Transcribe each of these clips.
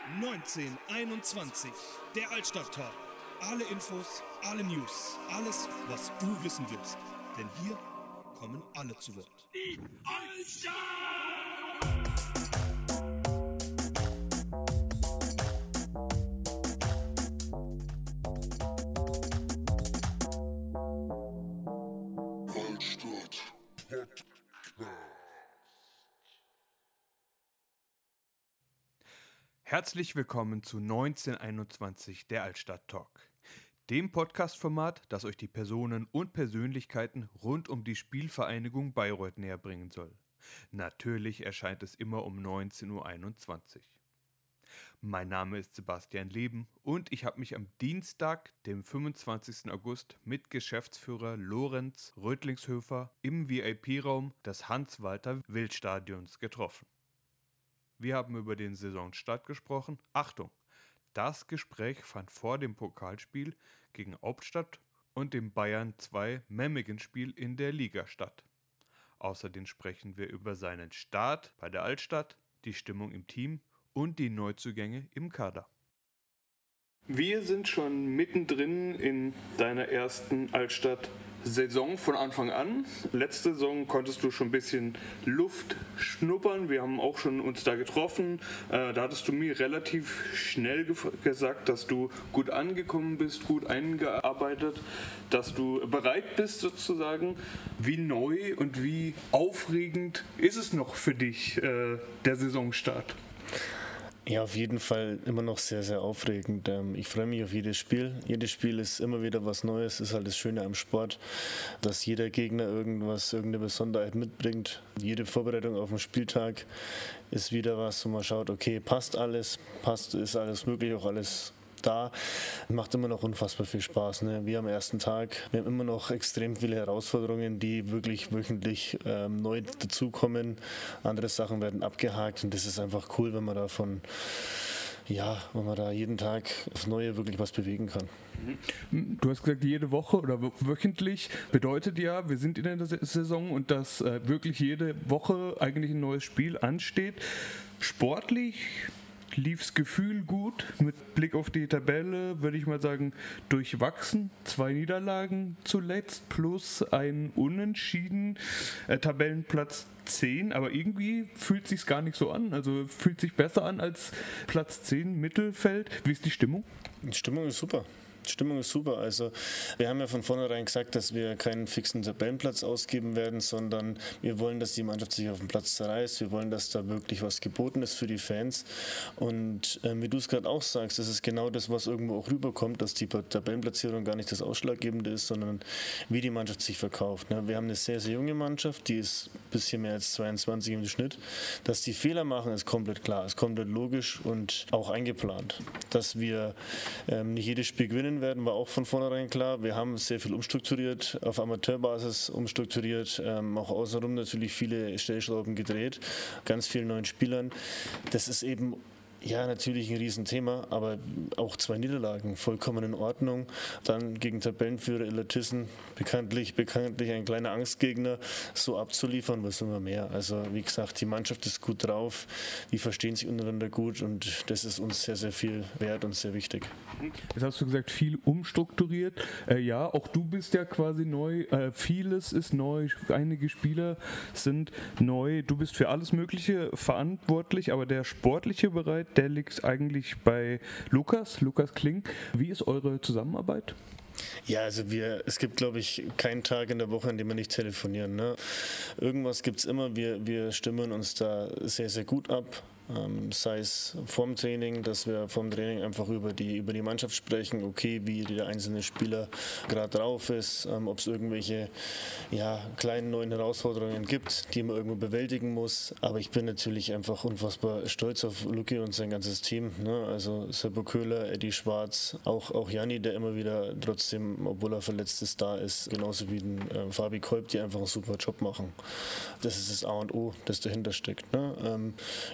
1921, der Altstadt-Talk. Alle Infos, alle News, alles, was du wissen willst. Denn hier kommen alle zu Wort. Die Altstadt! Herzlich willkommen zu 1921, der Altstadt-Talk, dem Podcast-Format, das euch die Personen und Persönlichkeiten rund um die Spielvereinigung Bayreuth näher bringen soll. Natürlich erscheint es immer um 19.21 Uhr. Mein Name ist Sebastian Leben und ich habe mich am Dienstag, dem 25. August, mit Geschäftsführer Lorenz Rötlingshöfer im VIP-Raum des Hans-Walter-Wild-Stadions getroffen. Wir haben über den Saisonstart gesprochen. Achtung, das Gespräch fand vor dem Pokalspiel gegen Hauptstadt und dem Bayern 2 Memmingen-Spiel in der Liga statt. Außerdem sprechen wir über seinen Start bei der Altstadt, die Stimmung im Team und die Neuzugänge im Kader. Wir sind schon mittendrin in deiner ersten Altstadt-Saison von Anfang an. Letzte Saison konntest du schon ein bisschen Luft schnuppern. Wir haben auch schon uns da getroffen. Da hattest du mir relativ schnell gesagt, dass du gut angekommen bist, gut eingearbeitet, dass du bereit bist sozusagen. Wie neu und wie aufregend ist es noch für dich, der Saisonstart? Ja, auf jeden Fall immer noch sehr, sehr aufregend. Ich freue mich auf jedes Spiel. Jedes Spiel ist immer wieder was Neues. Das ist halt das Schöne am Sport, dass jeder Gegner irgendeine Besonderheit mitbringt. Jede Vorbereitung auf den Spieltag ist wieder was, wo man schaut, okay, passt alles, ist alles möglich, auch alles da. Macht immer noch unfassbar viel Spaß. Ne? Wie am ersten Tag. Wir haben immer noch extrem viele Herausforderungen, die wirklich wöchentlich neu dazukommen. Andere Sachen werden abgehakt und das ist einfach cool, wenn man wenn man da jeden Tag aufs Neue wirklich was bewegen kann. Du hast gesagt, jede Woche oder wöchentlich bedeutet ja, wir sind in der Saison und dass wirklich jede Woche eigentlich ein neues Spiel ansteht. Sportlich lief's Gefühl gut, mit Blick auf die Tabelle würde ich mal sagen durchwachsen, 2 Niederlagen zuletzt plus ein Unentschieden, Tabellenplatz 10, aber irgendwie fühlt sich's gar nicht so an, also fühlt sich besser an als Platz 10 Mittelfeld. Wie ist die Stimmung? Die Stimmung ist super. Also wir haben ja von vornherein gesagt, dass wir keinen fixen Tabellenplatz ausgeben werden, sondern wir wollen, dass die Mannschaft sich auf dem Platz zerreißt. Wir wollen, dass da wirklich was geboten ist für die Fans. Und wie du es gerade auch sagst, das ist genau das, was irgendwo auch rüberkommt, dass die Tabellenplatzierung gar nicht das Ausschlaggebende ist, sondern wie die Mannschaft sich verkauft. Wir haben eine sehr, sehr junge Mannschaft, die ist ein bisschen mehr als 22 im Schnitt. Dass die Fehler machen, ist komplett klar, ist komplett logisch und auch eingeplant. Dass wir nicht jedes Spiel gewinnen werden, war auch von vornherein klar. Wir haben sehr viel umstrukturiert, auf Amateurbasis umstrukturiert, auch außenrum natürlich viele Stellschrauben gedreht, ganz vielen neuen Spielern. Das ist eben natürlich ein Riesenthema, aber auch 2 Niederlagen, vollkommen in Ordnung. Dann gegen Tabellenführer Illertissen, bekanntlich ein kleiner Angstgegner, so abzuliefern, was immer mehr. Also wie gesagt, die Mannschaft ist gut drauf, die verstehen sich untereinander gut und das ist uns sehr, sehr viel wert und sehr wichtig. Jetzt hast du gesagt, viel umstrukturiert. Ja, auch du bist ja quasi neu, vieles ist neu, einige Spieler sind neu. Du bist für alles Mögliche verantwortlich, aber der sportliche Bereich, der liegt eigentlich bei Lukas Kling. Wie ist eure Zusammenarbeit? Ja, also es gibt, glaube ich, keinen Tag in der Woche, an dem wir nicht telefonieren. Ne? Irgendwas gibt es immer, wir stimmen uns da sehr, sehr gut ab. Sei es vorm Training, dass wir vorm Training einfach über die Mannschaft sprechen, okay, wie der einzelne Spieler gerade drauf ist, ob es irgendwelche kleinen neuen Herausforderungen gibt, die man irgendwo bewältigen muss. Aber ich bin natürlich einfach unfassbar stolz auf Luki und sein ganzes Team. Ne? Also Seppo Köhler, Eddie Schwarz, auch Janni, der immer wieder trotzdem, obwohl er verletzt ist, da ist, genauso wie den Fabi Kolb, die einfach einen super Job machen. Das ist das A und O, das dahinter steckt. Ne? Und auf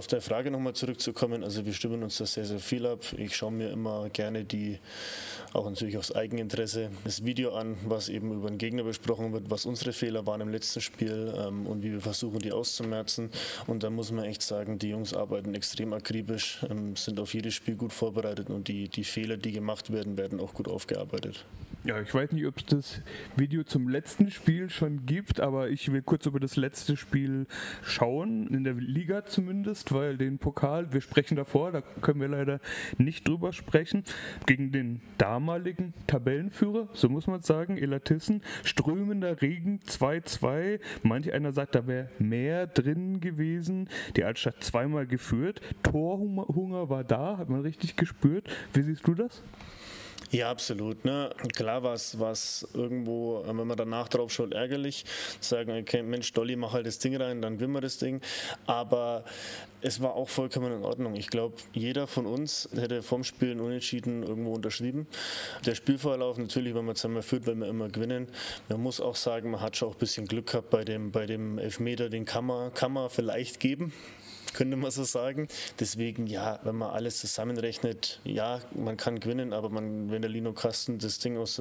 der Frage nochmal zurückzukommen, also wir stimmen uns da sehr, sehr viel ab. Ich schaue mir immer gerne auch natürlich aus Eigeninteresse, das Video an, was eben über den Gegner besprochen wird, was unsere Fehler waren im letzten Spiel und wie wir versuchen, die auszumerzen. Und da muss man echt sagen, die Jungs arbeiten extrem akribisch, sind auf jedes Spiel gut vorbereitet und die Fehler, die gemacht werden, werden auch gut aufgearbeitet. Ja, ich weiß nicht, ob es das Video zum letzten Spiel schon gibt, aber ich will kurz über das letzte Spiel schauen, in der Liga zumindest, weil den Pokal, wir sprechen davor, da können wir leider nicht drüber sprechen, gegen den damaligen Tabellenführer, so muss man sagen, Illertissen, strömender Regen 2-2, manch einer sagt, da wäre mehr drin gewesen, die Altstadt zweimal geführt, Torhunger war da, hat man richtig gespürt. Wie siehst du das? Ja, absolut. Ne? Klar war es irgendwo, wenn man danach drauf schaut, ärgerlich. Sagen, okay, Mensch, Dolly, mach halt das Ding rein, dann gewinnen wir das Ding. Aber es war auch vollkommen in Ordnung. Ich glaube, jeder von uns hätte vorm Spiel einen Unentschieden irgendwo unterschrieben. Der Spielverlauf natürlich, wenn man zweimal führt, will man immer gewinnen. Man muss auch sagen, man hat schon auch ein bisschen Glück gehabt bei dem Elfmeter, den kann man vielleicht geben. Könnte man so sagen. Deswegen, ja, wenn man alles zusammenrechnet, ja, man kann gewinnen, aber wenn der Lino Kasten das Ding aus der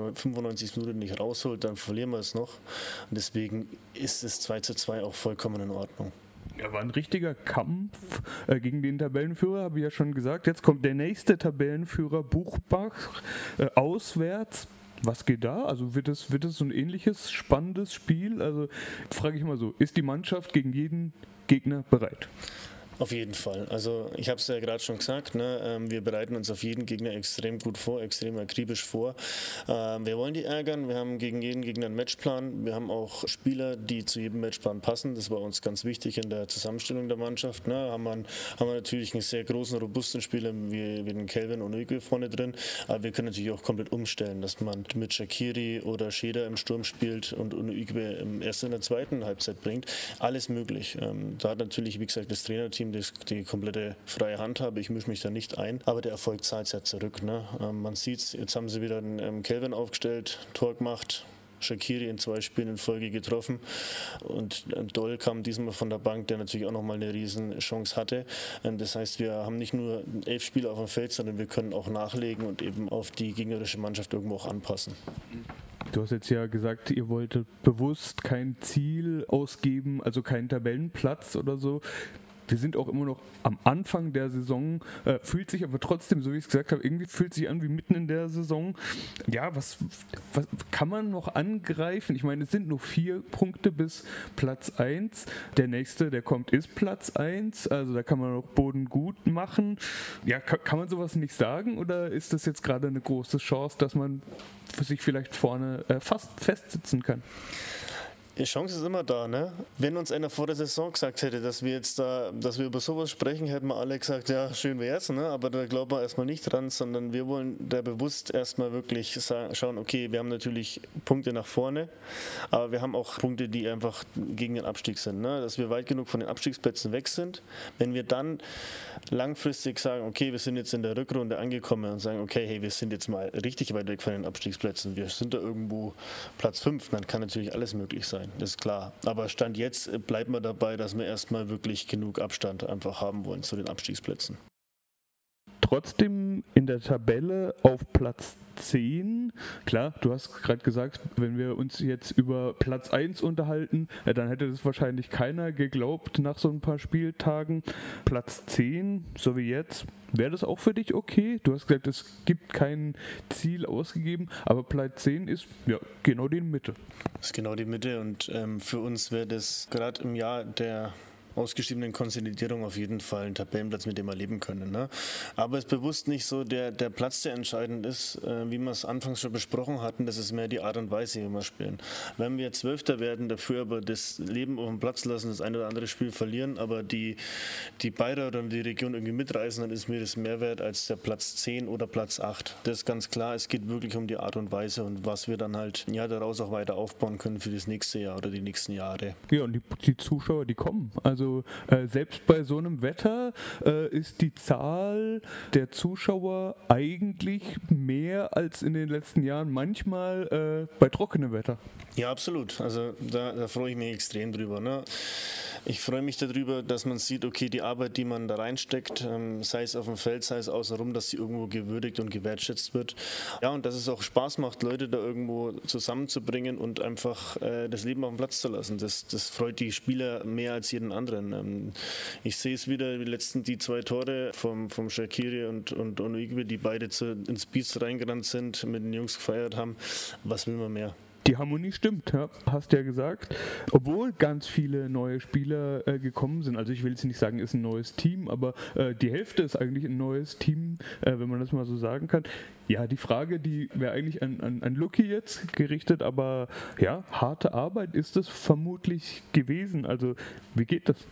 95 Minuten nicht rausholt, dann verlieren wir es noch. Und deswegen ist es 2:2 auch vollkommen in Ordnung. Ja, war ein richtiger Kampf gegen den Tabellenführer, habe ich ja schon gesagt. Jetzt kommt der nächste Tabellenführer, Buchbach, auswärts. Was geht da? Also wird es so ein ähnliches spannendes Spiel? Also frage ich mal so, ist die Mannschaft gegen jeden Gegner bereit? Auf jeden Fall. Also ich habe es ja gerade schon gesagt, ne? Wir bereiten uns auf jeden Gegner extrem gut vor, extrem akribisch vor. Wir wollen die ärgern, wir haben gegen jeden Gegner einen Matchplan, wir haben auch Spieler, die zu jedem Matchplan passen, das war uns ganz wichtig in der Zusammenstellung der Mannschaft. Ne? Haben wir natürlich einen sehr großen, robusten Spieler wie den Kelvin Onuigwe vorne drin, aber wir können natürlich auch komplett umstellen, dass man mit Shaqiri oder Scheder im Sturm spielt und Onuigwe erst in der zweiten Halbzeit bringt. Alles möglich. Da hat natürlich, wie gesagt, das Trainerteam die komplette freie Handhabe. Ich mische mich da nicht ein, aber der Erfolg zahlt ja zurück. Ne? Man sieht es, jetzt haben sie wieder einen Kelvin aufgestellt, Tor gemacht, Shaqiri in 2 Spielen in Folge getroffen und Doll kam diesmal von der Bank, der natürlich auch nochmal eine riesen Chance hatte. Das heißt, wir haben nicht nur 11 Spieler auf dem Feld, sondern wir können auch nachlegen und eben auf die gegnerische Mannschaft irgendwo auch anpassen. Du hast jetzt ja gesagt, ihr wolltet bewusst kein Ziel ausgeben, also keinen Tabellenplatz oder so. Wir sind auch immer noch am Anfang der Saison, fühlt sich aber trotzdem, so wie ich es gesagt habe, irgendwie fühlt sich an wie mitten in der Saison. Ja, was kann man noch angreifen? Ich meine, es sind nur 4 Punkte bis Platz 1. Der nächste, der kommt, ist Platz 1. Also da kann man noch Boden gut machen. Ja, kann man sowas nicht sagen? Oder ist das jetzt gerade eine große Chance, dass man für sich vielleicht vorne fast festsitzen kann? Die Chance ist immer da, ne? Wenn uns einer vor der Saison gesagt hätte, dass wir über sowas sprechen, hätten wir alle gesagt, ja, schön wär's, ne? Aber da glauben wir erstmal nicht dran, sondern wir wollen da bewusst erstmal wirklich schauen, okay, wir haben natürlich Punkte nach vorne, aber wir haben auch Punkte, die einfach gegen den Abstieg sind, ne? Dass wir weit genug von den Abstiegsplätzen weg sind. Wenn wir dann langfristig sagen, okay, wir sind jetzt in der Rückrunde angekommen und sagen, okay, hey, wir sind jetzt mal richtig weit weg von den Abstiegsplätzen, wir sind da irgendwo Platz 5, dann kann natürlich alles möglich sein. Das ist klar. Aber Stand jetzt bleiben wir dabei, dass wir erstmal wirklich genug Abstand einfach haben wollen zu den Abstiegsplätzen. Trotzdem in der Tabelle auf Platz 10. Klar, du hast gerade gesagt, wenn wir uns jetzt über Platz 1 unterhalten, dann hätte das wahrscheinlich keiner geglaubt nach so ein paar Spieltagen. Platz 10, so wie jetzt, wäre das auch für dich okay? Du hast gesagt, es gibt kein Ziel ausgegeben, aber Platz 10 ist ja genau die Mitte. Das ist genau die Mitte und für uns wäre das gerade im Jahr der ausgeschriebenen Konsolidierung auf jeden Fall ein Tabellenplatz, mit dem wir leben können. Ne? Aber es ist bewusst nicht so der Platz, der entscheidend ist, wie wir es anfangs schon besprochen hatten, das ist mehr die Art und Weise, wie wir spielen. Wenn wir Zwölfter werden, dafür aber das Leben auf dem Platz lassen, das eine oder andere Spiel verlieren, aber die Bayreuth oder die Region irgendwie mitreißen, dann ist mir das mehr wert als der Platz 10 oder Platz 8. Das ist ganz klar, es geht wirklich um die Art und Weise und was wir dann halt daraus auch weiter aufbauen können für das nächste Jahr oder die nächsten Jahre. Ja, und die Zuschauer, die kommen. Also Also selbst bei so einem Wetter ist die Zahl der Zuschauer eigentlich mehr als in den letzten Jahren, manchmal bei trockenem Wetter. Ja, absolut. Also da freue ich mich extrem drüber. Ne? Ich freue mich darüber, dass man sieht, okay, die Arbeit, die man da reinsteckt, sei es auf dem Feld, sei es außenrum, dass die irgendwo gewürdigt und gewertschätzt wird. Ja, und dass es auch Spaß macht, Leute da irgendwo zusammenzubringen und einfach das Leben auf dem Platz zu lassen. Das freut die Spieler mehr als jeden anderen. Ich sehe es wieder, die 2 Tore vom Shaqiri und Onuigwe, die beide ins Biest reingerannt sind, mit den Jungs gefeiert haben. Was will man mehr? Die Harmonie stimmt, ja, hast ja gesagt. Obwohl ganz viele neue Spieler gekommen sind, also ich will jetzt nicht sagen, ist ein neues Team, aber die Hälfte ist eigentlich ein neues Team, wenn man das mal so sagen kann. Ja, die Frage, die wäre eigentlich an Lucky jetzt gerichtet, aber ja, harte Arbeit ist es vermutlich gewesen. Also wie geht das?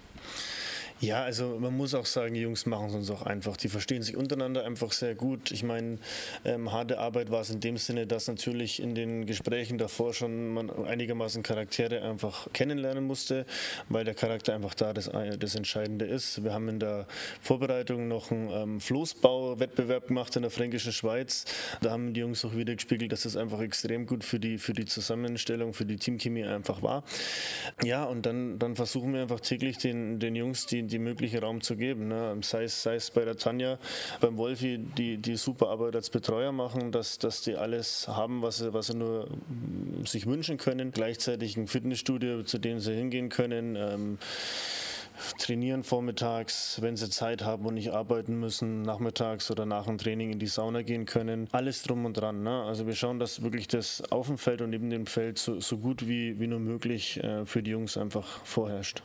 Ja, also man muss auch sagen, die Jungs machen es uns auch einfach. Die verstehen sich untereinander einfach sehr gut. Ich meine, harte Arbeit war es in dem Sinne, dass natürlich in den Gesprächen davor schon man einigermaßen Charaktere einfach kennenlernen musste, weil der Charakter einfach da das Entscheidende ist. Wir haben in der Vorbereitung noch einen Floßbau-Wettbewerb gemacht in der Fränkischen Schweiz. Da haben die Jungs auch wieder gespiegelt, dass das einfach extrem gut für die Zusammenstellung, für die Teamchemie einfach war. Ja, und dann versuchen wir einfach täglich den Jungs die mögliche Raum zu geben. Ne? Sei es bei der Tanja, beim Wolfi, die super Arbeit als Betreuer machen, dass die alles haben, was sie nur sich wünschen können. Gleichzeitig ein Fitnessstudio, zu dem sie hingehen können. Trainieren vormittags, wenn sie Zeit haben und nicht arbeiten müssen, nachmittags oder nach dem Training in die Sauna gehen können. Alles drum und dran. Ne? Also wir schauen, dass wirklich das auf dem Feld und neben dem Feld so gut wie nur möglich für die Jungs einfach vorherrscht.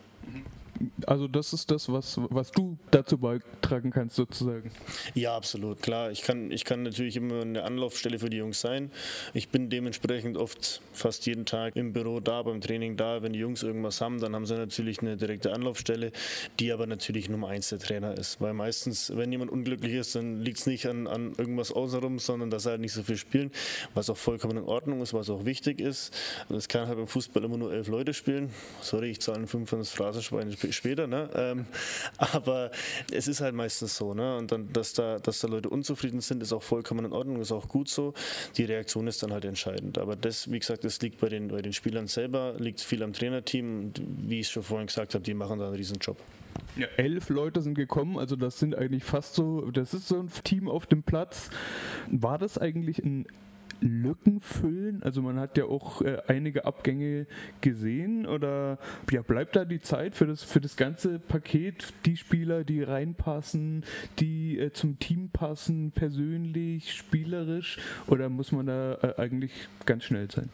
Also das ist das, was du dazu beitragen kannst sozusagen. Ja, absolut, klar. Ich kann natürlich immer eine Anlaufstelle für die Jungs sein. Ich bin dementsprechend oft fast jeden Tag im Büro da, beim Training da. Wenn die Jungs irgendwas haben, dann haben sie natürlich eine direkte Anlaufstelle, die aber natürlich Nummer 1 der Trainer ist. Weil meistens, wenn jemand unglücklich ist, dann liegt es nicht an irgendwas außenrum, sondern dass er halt nicht so viel spielen, was auch vollkommen in Ordnung ist, was auch wichtig ist. Es kann halt beim Fußball immer nur 11 Leute spielen. Sorry, ich zahle 5 von das Phrasenschwein später, ne? Aber es ist halt meistens so, ne? Und dann, dass da Leute unzufrieden sind, ist auch vollkommen in Ordnung, ist auch gut so. Die Reaktion ist dann halt entscheidend. Aber das, wie gesagt, das liegt bei den Spielern selber, liegt viel am Trainerteam. Und wie ich schon vorhin gesagt habe, die machen da einen riesen Job. Ja, 11 Leute sind gekommen, also das sind eigentlich fast so, das ist so ein Team auf dem Platz. War das eigentlich ein Lücken füllen? Also man hat ja auch einige Abgänge gesehen, oder ja, bleibt da die Zeit für das ganze Paket, die Spieler, die reinpassen, die zum Team passen, persönlich, spielerisch, oder muss man da eigentlich ganz schnell sein?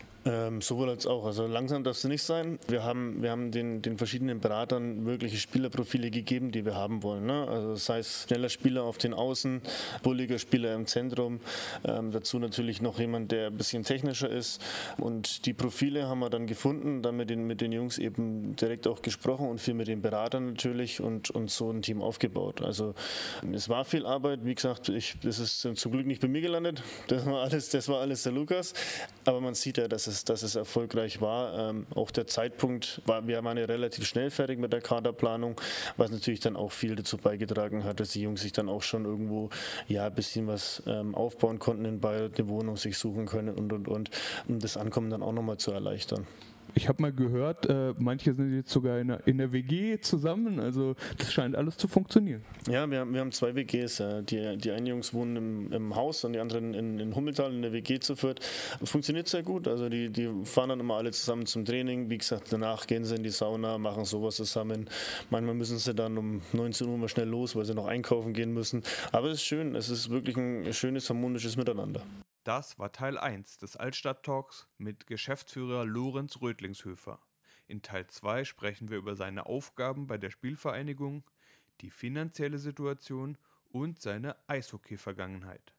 Sowohl als auch. Also langsam darf es nicht sein. Wir haben den verschiedenen Beratern wirkliche Spielerprofile gegeben, die wir haben wollen. Ne? Also sei es schneller Spieler auf den Außen, bulliger Spieler im Zentrum, dazu natürlich noch jemand, der ein bisschen technischer ist. Und die Profile haben wir dann gefunden, dann mit den Jungs eben direkt auch gesprochen und viel mit den Beratern natürlich und so ein Team aufgebaut. Also es war viel Arbeit. Wie gesagt, das ist zum Glück nicht bei mir gelandet. Das war alles der Lukas. Aber man sieht ja, dass es erfolgreich war. Auch der Zeitpunkt wir waren ja relativ schnell fertig mit der Kaderplanung, was natürlich dann auch viel dazu beigetragen hat, dass die Jungs sich dann auch schon irgendwo ein bisschen was aufbauen konnten in Bayreuth, eine Wohnung sich suchen können und um das Ankommen dann auch nochmal zu erleichtern. Ich habe mal gehört, manche sind jetzt sogar in der WG zusammen, also das scheint alles zu funktionieren. Ja, wir haben 2 WGs. Die einen Jungs wohnen im Haus und die anderen in Hummeltal in der WG zu viert. Funktioniert sehr gut, also die fahren dann immer alle zusammen zum Training. Wie gesagt, danach gehen sie in die Sauna, machen sowas zusammen. Manchmal müssen sie dann um 19 Uhr mal schnell los, weil sie noch einkaufen gehen müssen. Aber es ist schön, es ist wirklich ein schönes, harmonisches Miteinander. Das war Teil 1 des Altstadt-Talks mit Geschäftsführer Lorenz Rötlingshöfer. In Teil 2 sprechen wir über seine Aufgaben bei der Spielvereinigung, die finanzielle Situation und seine Eishockey-Vergangenheit.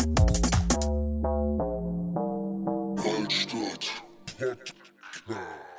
Altstadt Podcast.